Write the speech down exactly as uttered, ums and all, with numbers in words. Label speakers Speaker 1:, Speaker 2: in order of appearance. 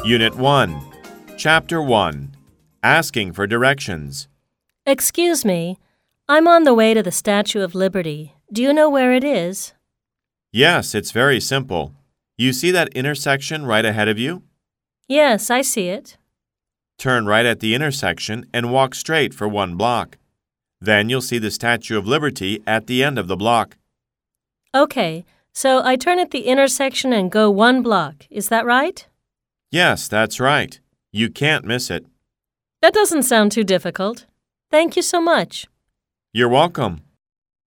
Speaker 1: Unit one, Chapter one, Asking for Directions.
Speaker 2: Excuse me, I'm on the way to the Statue of Liberty. Do you know where it is?
Speaker 1: Yes, it's very simple. You see that intersection right ahead of you?
Speaker 2: Yes, I see it.
Speaker 1: Turn right at the intersection and walk straight for one block. Then you'll see the Statue of Liberty at the end of the block.
Speaker 2: Okay, so I turn at the intersection and go one block. Is that right?
Speaker 1: Yes, that's right. You can't miss it.
Speaker 2: That doesn't sound too difficult. Thank you so much.
Speaker 1: You're welcome.